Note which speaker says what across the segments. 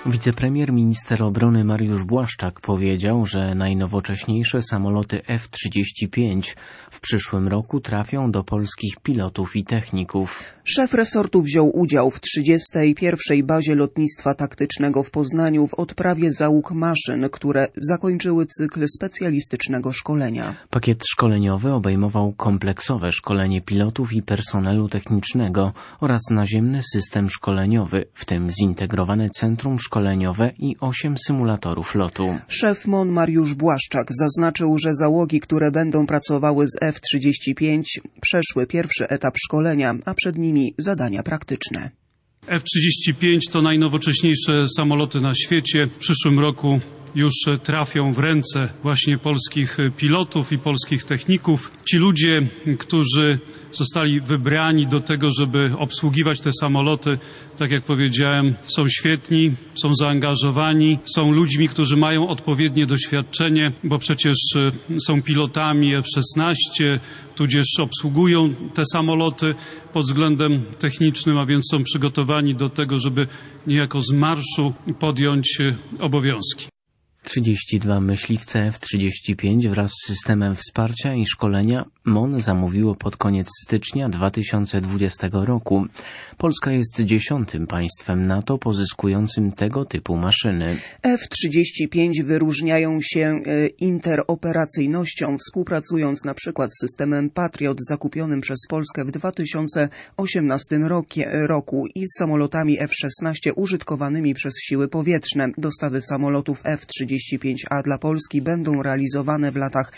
Speaker 1: Wicepremier minister obrony Mariusz Błaszczak powiedział, że najnowocześniejsze samoloty F-35 w przyszłym roku trafią do polskich pilotów i techników.
Speaker 2: Szef resortu wziął udział w 31. bazie lotnictwa taktycznego w Poznaniu w odprawie załóg maszyn, które zakończyły cykl specjalistycznego szkolenia.
Speaker 1: Pakiet szkoleniowy obejmował kompleksowe szkolenie pilotów i personelu technicznego oraz naziemny system szkoleniowy, w tym zintegrowane centrum szkoleniowe i 8 symulatorów lotu.
Speaker 2: Szef MON Mariusz Błaszczak zaznaczył, że załogi, które będą pracowały z F-35, przeszły pierwszy etap szkolenia, a przed nimi zadania praktyczne.
Speaker 3: F-35 to najnowocześniejsze samoloty na świecie. W przyszłym roku już trafią w ręce właśnie polskich pilotów i polskich techników. Ci ludzie, którzy zostali wybrani do tego, żeby obsługiwać te samoloty, tak jak powiedziałem, są świetni, są zaangażowani, są ludźmi, którzy mają odpowiednie doświadczenie, bo przecież są pilotami F-16, tudzież obsługują te samoloty pod względem technicznym, a więc są przygotowani do tego, żeby niejako z marszu podjąć obowiązki.
Speaker 1: 32 myśliwce F-35 wraz z systemem wsparcia i szkolenia MON zamówiło pod koniec stycznia 2020 roku. Polska jest 10. państwem NATO pozyskującym tego typu maszyny.
Speaker 2: F-35 wyróżniają się interoperacyjnością, współpracując na przykład z systemem Patriot zakupionym przez Polskę w 2018 roku i z samolotami F-16 użytkowanymi przez siły powietrzne. Dostawy samolotów F-35A dla Polski będą realizowane w latach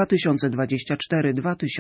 Speaker 2: 2024-2030.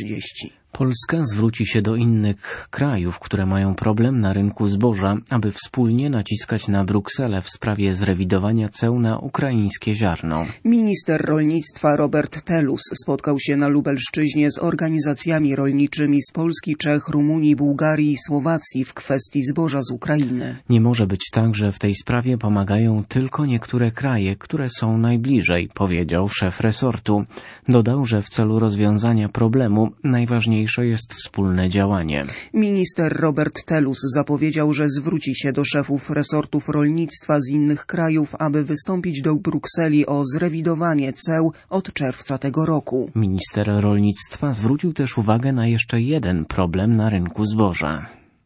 Speaker 1: Polska zwróci się do innych krajów, które mają problem na rynku zboża, aby wspólnie naciskać na Brukselę w sprawie zrewidowania ceł na ukraińskie ziarno.
Speaker 2: Minister rolnictwa Robert Telus spotkał się na Lubelszczyźnie z organizacjami rolniczymi z Polski, Czech, Rumunii, Bułgarii i Słowacji w kwestii zboża z Ukrainy.
Speaker 1: Nie może być tak, że w tej sprawie pomagają tylko niektóre kraje, które są najbliżej, powiedział szef resortu. Dodał, że w celu rozwiązania problemu najważniejsze jest wspólne działanie.
Speaker 2: Minister Robert Telus zapowiedział, że zwróci się do szefów resortów rolnictwa z innych krajów, aby wystąpić do Brukseli o zrewidowanie ceł od czerwca tego roku.
Speaker 1: Minister rolnictwa zwrócił też uwagę na jeszcze jeden problem na rynku zboża.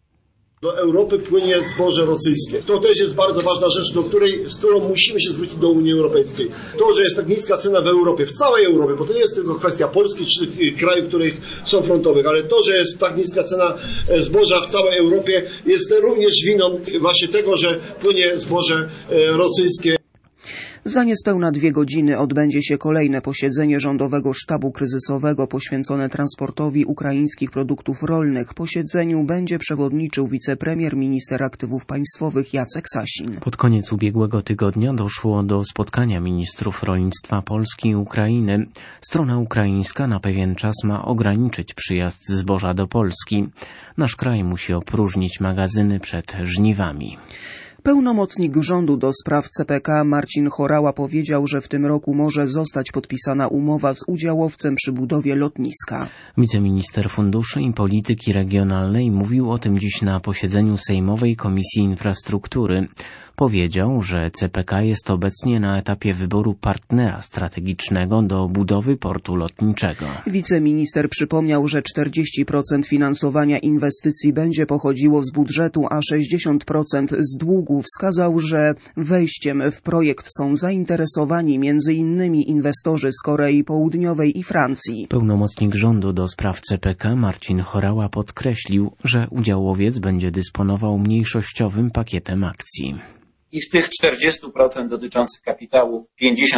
Speaker 4: Do Europy płynie zboże rosyjskie. To też jest bardzo ważna rzecz, z którą musimy się zwrócić do Unii Europejskiej. To, że jest tak niska cena w Europie, w całej Europie, bo to nie jest tylko kwestia Polski czy krajów, które są frontowych, ale to, że jest tak niska cena zboża w całej Europie, jest również winą właśnie tego, że płynie zboże rosyjskie.
Speaker 2: Za niespełna 2 godziny odbędzie się kolejne posiedzenie Rządowego Sztabu Kryzysowego poświęcone transportowi ukraińskich produktów rolnych. Posiedzeniu będzie przewodniczył wicepremier, minister aktywów państwowych Jacek Sasin.
Speaker 1: Pod koniec ubiegłego tygodnia doszło do spotkania ministrów rolnictwa Polski i Ukrainy. Strona ukraińska na pewien czas ma ograniczyć przyjazd zboża do Polski. Nasz kraj musi opróżnić magazyny przed żniwami.
Speaker 2: Pełnomocnik rządu do spraw CPK Marcin Horała powiedział, że w tym roku może zostać podpisana umowa z udziałowcem przy budowie lotniska.
Speaker 1: Wiceminister Funduszy i Polityki Regionalnej mówił o tym dziś na posiedzeniu Sejmowej Komisji Infrastruktury. Powiedział, że CPK jest obecnie na etapie wyboru partnera strategicznego do budowy portu lotniczego.
Speaker 2: Wiceminister przypomniał, że 40% finansowania inwestycji będzie pochodziło z budżetu, a 60% z długu. Wskazał, że wejściem w projekt są zainteresowani m.in. inwestorzy z Korei Południowej i Francji.
Speaker 1: Pełnomocnik rządu do spraw CPK Marcin Horała podkreślił, że udziałowiec będzie dysponował mniejszościowym pakietem akcji.
Speaker 5: I z tych 40% dotyczących kapitału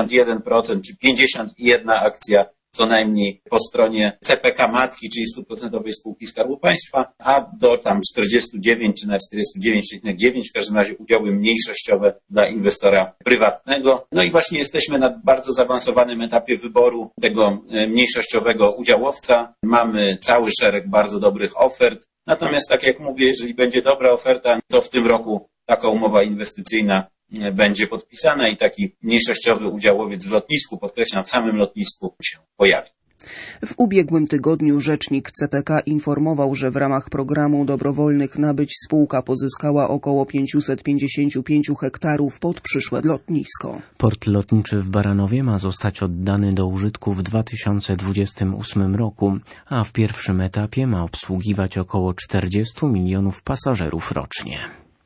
Speaker 5: 51% czy 51 akcja co najmniej po stronie CPK matki, czyli 100% spółki Skarbu Państwa, a do tam 49 czy na 49,9 w każdym razie udziały mniejszościowe dla inwestora prywatnego. No i właśnie jesteśmy na bardzo zaawansowanym etapie wyboru tego mniejszościowego udziałowca. Mamy cały szereg bardzo dobrych ofert. Natomiast tak jak mówię, jeżeli będzie dobra oferta, to w tym roku taka umowa inwestycyjna będzie podpisana i taki mniejszościowy udziałowiec w lotnisku, podkreślam, w samym lotnisku się pojawi.
Speaker 2: W ubiegłym tygodniu rzecznik CPK informował, że w ramach programu dobrowolnych nabyć spółka pozyskała około 555 hektarów pod przyszłe lotnisko.
Speaker 1: Port lotniczy w Baranowie ma zostać oddany do użytku w 2028 roku, a w pierwszym etapie ma obsługiwać około 40 milionów pasażerów rocznie.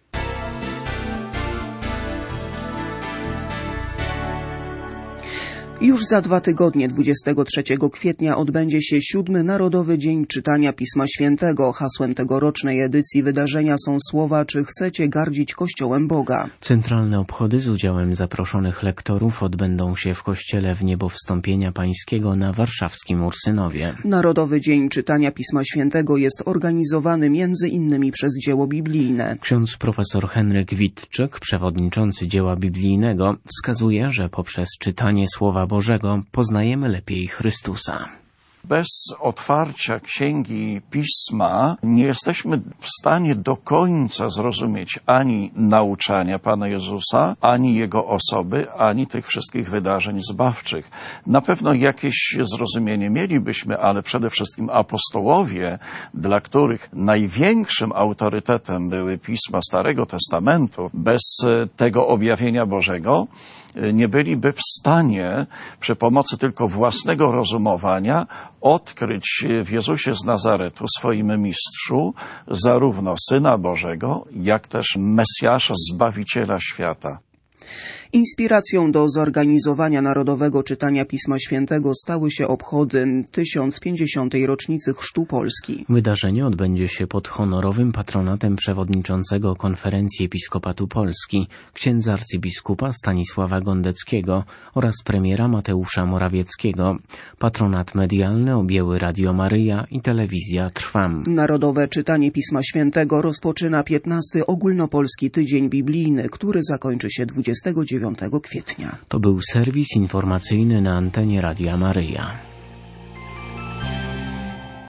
Speaker 2: Już za 2 tygodnie, 23 kwietnia, odbędzie się 7. Narodowy Dzień Czytania Pisma Świętego. Hasłem tegorocznej edycji wydarzenia są słowa: czy chcecie gardzić Kościołem Boga?
Speaker 1: Centralne obchody z udziałem zaproszonych lektorów odbędą się w kościele w Niebowstąpienia Pańskiego na warszawskim Ursynowie.
Speaker 2: Narodowy Dzień Czytania Pisma Świętego jest organizowany między innymi przez dzieło biblijne.
Speaker 1: Ksiądz profesor Henryk Witczyk, przewodniczący dzieła biblijnego, wskazuje, że poprzez czytanie Słowa Bożego poznajemy lepiej Chrystusa.
Speaker 6: Bez otwarcia Księgi Pisma nie jesteśmy w stanie do końca zrozumieć ani nauczania Pana Jezusa, ani Jego osoby, ani tych wszystkich wydarzeń zbawczych. Na pewno jakieś zrozumienie mielibyśmy, ale przede wszystkim apostołowie, dla których największym autorytetem były pisma Starego Testamentu, bez tego objawienia Bożego nie byliby w stanie przy pomocy tylko własnego rozumowania odkryć w Jezusie z Nazaretu, swoim mistrzu, zarówno Syna Bożego, jak też Mesjasza, Zbawiciela świata.
Speaker 2: Inspiracją do zorganizowania Narodowego Czytania Pisma Świętego stały się obchody 1050. rocznicy Chrztu Polski.
Speaker 1: Wydarzenie odbędzie się pod honorowym patronatem przewodniczącego Konferencji Episkopatu Polski, księdza arcybiskupa Stanisława Gondeckiego oraz premiera Mateusza Morawieckiego. Patronat medialny objęły Radio Maryja i Telewizja Trwam.
Speaker 2: Narodowe Czytanie Pisma Świętego rozpoczyna 15. Ogólnopolski Tydzień Biblijny, który zakończy się 29 kwietnia.
Speaker 1: To był serwis informacyjny na antenie Radia Maryja.